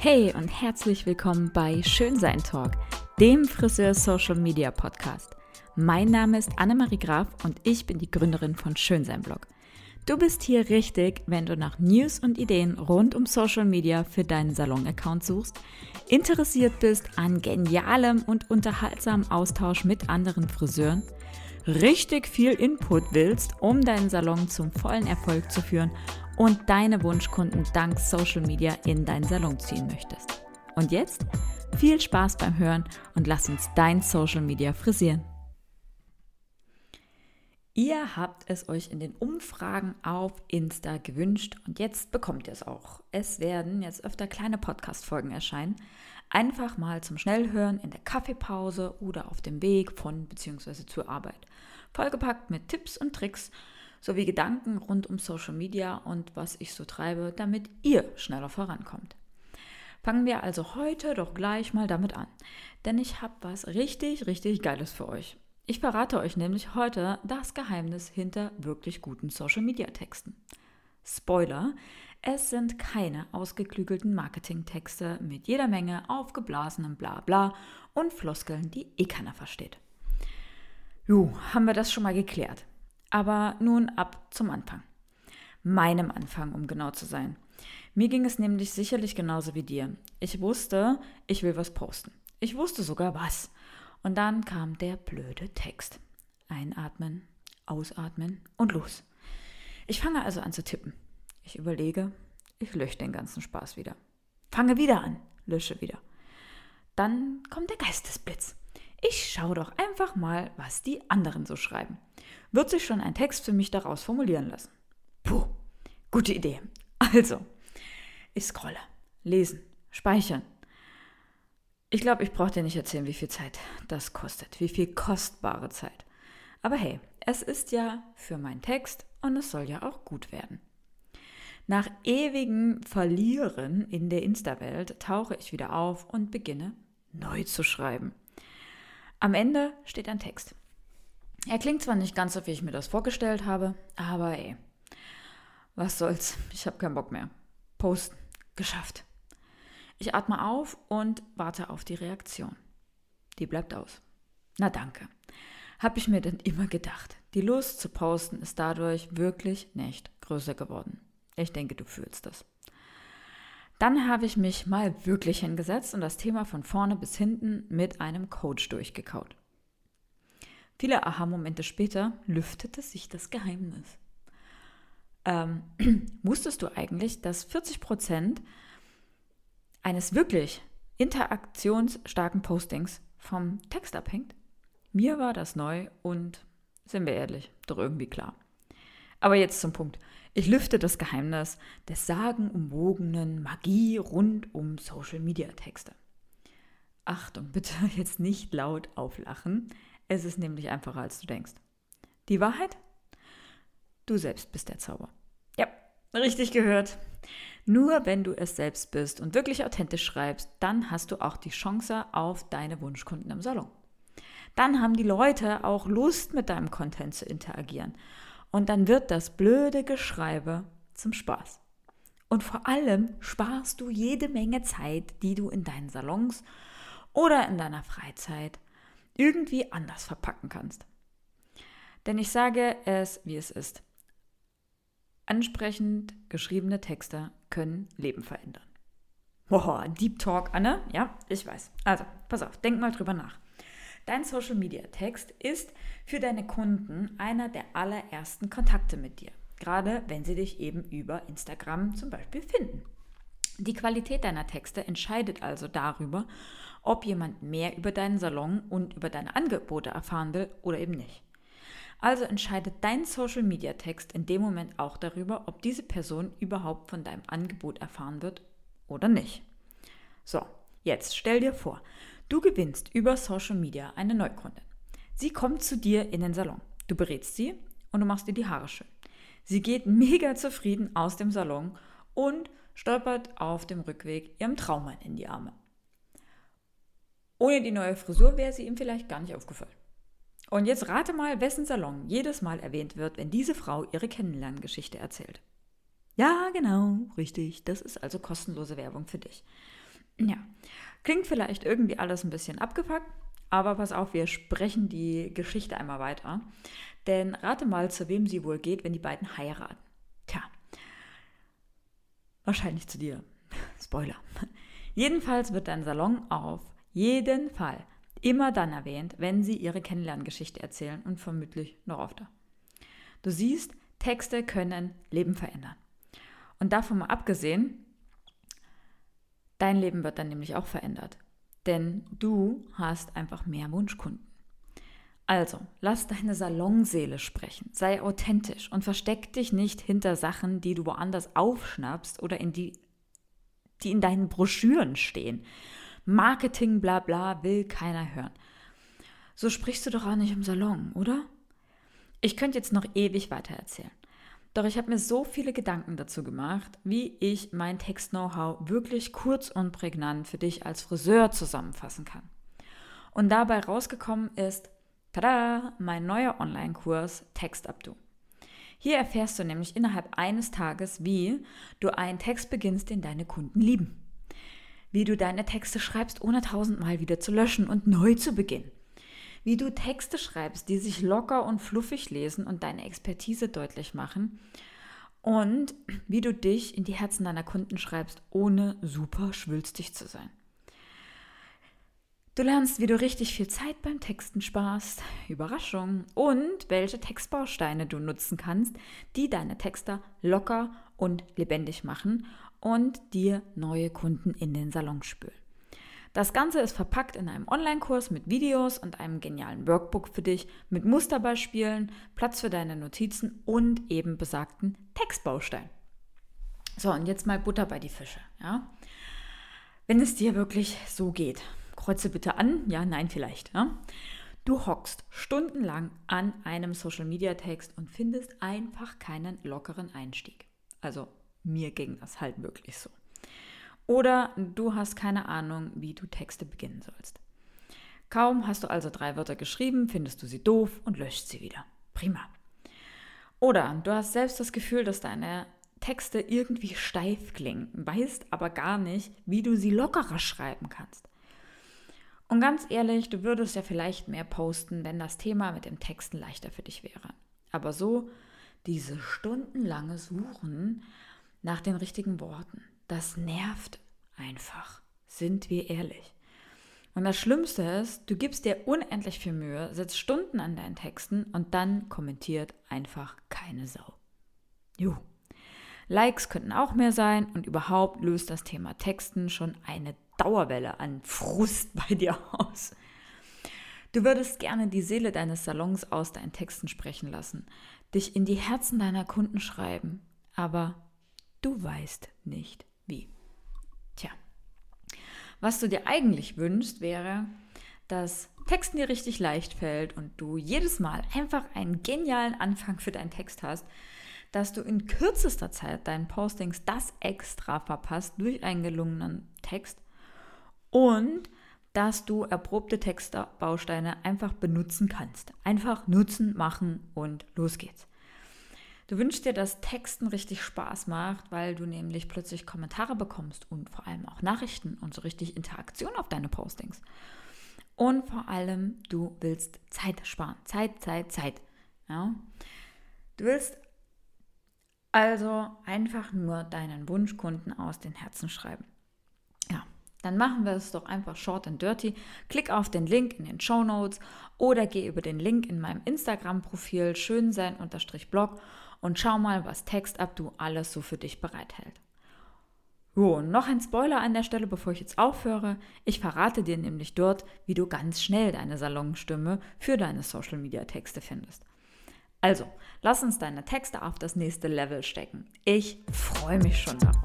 Hey und herzlich willkommen bei Schönsein Talk, dem Friseur-Social-Media-Podcast. Mein Name ist Annemarie Graf und ich bin die Gründerin von Schönsein Blog. Du bist hier richtig, wenn du nach News und Ideen rund um Social Media für deinen Salon-Account suchst, interessiert bist an genialem und unterhaltsamem Austausch mit anderen Friseuren, richtig viel Input willst, um deinen Salon zum vollen Erfolg zu führen und deine Wunschkunden dank Social Media in deinen Salon ziehen möchtest. Und jetzt viel Spaß beim Hören und lass uns dein Social Media frisieren. Ihr habt es euch in den Umfragen auf Insta gewünscht und jetzt bekommt ihr es auch. Es werden jetzt öfter kleine Podcast-Folgen erscheinen. Einfach mal zum Schnellhören in der Kaffeepause oder auf dem Weg von bzw. zur Arbeit. Vollgepackt mit Tipps und Tricks sowie Gedanken rund um Social Media und was ich so treibe, damit ihr schneller vorankommt. Fangen wir also heute doch gleich mal damit an, denn ich habe was richtig Geiles für euch. Ich verrate euch nämlich heute das Geheimnis hinter wirklich guten Social Media Texten. Spoiler, es sind keine ausgeklügelten Marketingtexte mit jeder Menge aufgeblasenem Blabla und Floskeln, die keiner versteht. Haben wir das schon mal geklärt. Aber nun ab zum Anfang. Meinem Anfang, um genau zu sein. Mir ging es nämlich sicherlich genauso wie dir. Ich wusste, ich will was posten. Ich wusste sogar was. Und dann kam der blöde Text. Einatmen, ausatmen und los. Ich fange also an zu tippen. Ich überlege, ich lösche den ganzen Spaß wieder. Fange wieder an, lösche wieder. Dann kommt der Geistesblitz. Ich schaue doch einfach mal, was die anderen so schreiben. Wird sich schon ein Text für mich daraus formulieren lassen. Puh, gute Idee. Also, ich scrolle, lesen, speichern. Ich glaube, ich brauche dir nicht erzählen, wie viel Zeit das kostet, wie viel kostbare Zeit. Aber hey, es ist ja für meinen Text und es soll ja auch gut werden. Nach ewigem Verlieren in der Insta-Welt tauche ich wieder auf und beginne neu zu schreiben. Am Ende steht ein Text. Er klingt zwar nicht ganz so, wie ich mir das vorgestellt habe, aber was soll's, ich habe keinen Bock mehr. Posten, geschafft. Ich atme auf und warte auf die Reaktion. Die bleibt aus. Na danke. Habe ich mir denn immer gedacht. Die Lust zu posten ist dadurch wirklich nicht größer geworden. Ich denke, du fühlst das. Dann habe ich mich mal wirklich hingesetzt und das Thema von vorne bis hinten mit einem Coach durchgekaut. Viele Aha-Momente später lüftete sich das Geheimnis. Wusstest du eigentlich, dass 40% eines wirklich interaktionsstarken Postings vom Text abhängt? Mir war das neu und, sind wir ehrlich, doch irgendwie klar. Aber jetzt zum Punkt. Ich lüfte das Geheimnis des sagenumwogenen Magie rund um Social-Media-Texte. Achtung, bitte jetzt nicht laut auflachen. Es ist nämlich einfacher, als du denkst. Die Wahrheit? Du selbst bist der Zauber. Ja, richtig gehört. Nur wenn du es selbst bist und wirklich authentisch schreibst, dann hast du auch die Chance auf deine Wunschkunden im Salon. Dann haben die Leute auch Lust, mit deinem Content zu interagieren. Und dann wird das blöde Geschreibe zum Spaß. Und vor allem sparst du jede Menge Zeit, die du in deinen Salons oder in deiner Freizeit irgendwie anders verpacken kannst. Denn ich sage es, wie es ist. Ansprechend geschriebene Texte können Leben verändern. Boah, Deep Talk, Anne? Ja, ich weiß. Also, pass auf, denk mal drüber nach. Dein Social-Media-Text ist für deine Kunden einer der allerersten Kontakte mit dir, gerade wenn sie dich eben über Instagram zum Beispiel finden. Die Qualität deiner Texte entscheidet also darüber, ob jemand mehr über deinen Salon und über deine Angebote erfahren will oder eben nicht. Also entscheidet dein Social-Media-Text in dem Moment auch darüber, ob diese Person überhaupt von deinem Angebot erfahren wird oder nicht. So, jetzt stell dir vor, du gewinnst über Social Media eine Neukundin. Sie kommt zu dir in den Salon. Du berätst sie und du machst ihr die Haare schön. Sie geht mega zufrieden aus dem Salon und stolpert auf dem Rückweg ihrem Traummann in die Arme. Ohne die neue Frisur wäre sie ihm vielleicht gar nicht aufgefallen. Und jetzt rate mal, wessen Salon jedes Mal erwähnt wird, wenn diese Frau ihre Kennenlerngeschichte erzählt. Ja, genau, richtig. Das ist also kostenlose Werbung für dich. Ja, klingt vielleicht irgendwie alles ein bisschen abgepackt, aber pass auf, wir sprechen die Geschichte einmal weiter. Denn rate mal, zu wem sie wohl geht, wenn die beiden heiraten. Tja, wahrscheinlich zu dir. Spoiler. Jedenfalls wird dein Salon auf jeden Fall immer dann erwähnt, wenn sie ihre Kennenlerngeschichte erzählen und vermutlich noch öfter. Du siehst, Texte können Leben verändern. Und davon mal abgesehen, dein Leben wird dann nämlich auch verändert. Denn du hast einfach mehr Wunschkunden. Also, lass deine Salonseele sprechen, sei authentisch und versteck dich nicht hinter Sachen, die du woanders aufschnappst oder die in deinen Broschüren stehen. Marketing, bla bla, will keiner hören. So sprichst du doch auch nicht im Salon, oder? Ich könnte jetzt noch ewig weiter erzählen. Doch ich habe mir so viele Gedanken dazu gemacht, wie ich mein Text-Know-how wirklich kurz und prägnant für dich als Friseur zusammenfassen kann. Und dabei rausgekommen ist, tada, mein neuer Online-Kurs TextUpDo. Hier erfährst du nämlich innerhalb eines Tages, wie du einen Text beginnst, den deine Kunden lieben. Wie du deine Texte schreibst, ohne 1000-mal wieder zu löschen und neu zu beginnen. Wie du Texte schreibst, die sich locker und fluffig lesen und deine Expertise deutlich machen. Und wie du dich in die Herzen deiner Kunden schreibst, ohne super schwülstig zu sein. Du lernst, wie du richtig viel Zeit beim Texten sparst, Überraschung, und welche Textbausteine du nutzen kannst, die deine Texte locker und lebendig machen und dir neue Kunden in den Salon spülen. Das Ganze ist verpackt in einem Online-Kurs mit Videos und einem genialen Workbook für dich, mit Musterbeispielen, Platz für deine Notizen und eben besagten Textbausteinen. So, und jetzt mal Butter bei die Fische. Ja? Wenn es dir wirklich so geht, kreuze bitte an, ja, nein, vielleicht. Ja? Du hockst stundenlang an einem Social-Media-Text und findest einfach keinen lockeren Einstieg. Also mir ging das halt wirklich so. Oder du hast keine Ahnung, wie du Texte beginnen sollst. Kaum hast du also 3 Wörter geschrieben, findest du sie doof und löscht sie wieder. Prima. Oder du hast selbst das Gefühl, dass deine Texte irgendwie steif klingen, weißt aber gar nicht, wie du sie lockerer schreiben kannst. Und ganz ehrlich, du würdest ja vielleicht mehr posten, wenn das Thema mit dem Texten leichter für dich wäre. Aber so diese stundenlange Suchen nach den richtigen Worten, das nervt einfach, sind wir ehrlich. Und das Schlimmste ist, du gibst dir unendlich viel Mühe, sitzt Stunden an deinen Texten und dann kommentiert einfach keine Sau. Juhu. Likes könnten auch mehr sein und überhaupt löst das Thema Texten schon eine Dauerwelle an Frust bei dir aus. Du würdest gerne die Seele deines Salons aus deinen Texten sprechen lassen, dich in die Herzen deiner Kunden schreiben, aber du weißt nicht wie. Tja, was du dir eigentlich wünschst, wäre, dass Texten dir richtig leicht fällt und du jedes Mal einfach einen genialen Anfang für deinen Text hast, dass du in kürzester Zeit deinen Postings das extra verpasst durch einen gelungenen Text und dass du erprobte Textbausteine einfach benutzen kannst. Einfach nutzen, machen und los geht's. Du wünschst dir, dass Texten richtig Spaß macht, weil du nämlich plötzlich Kommentare bekommst und vor allem auch Nachrichten und so richtig Interaktion auf deine Postings. Und vor allem, du willst Zeit sparen. Zeit. Ja? Du willst also einfach nur deinen Wunschkunden aus den Herzen schreiben. Ja, dann machen wir es doch einfach short and dirty. Klick auf den Link in den Shownotes oder geh über den Link in meinem Instagram-Profil schönsein_blog und schau mal, was TextUpDo alles so für dich bereithält. Jo, noch ein Spoiler an der Stelle, bevor ich jetzt aufhöre. Ich verrate dir nämlich dort, wie du ganz schnell deine Salonstimme für deine Social-Media-Texte findest. Also, lass uns deine Texte auf das nächste Level stecken. Ich freue mich schon darauf.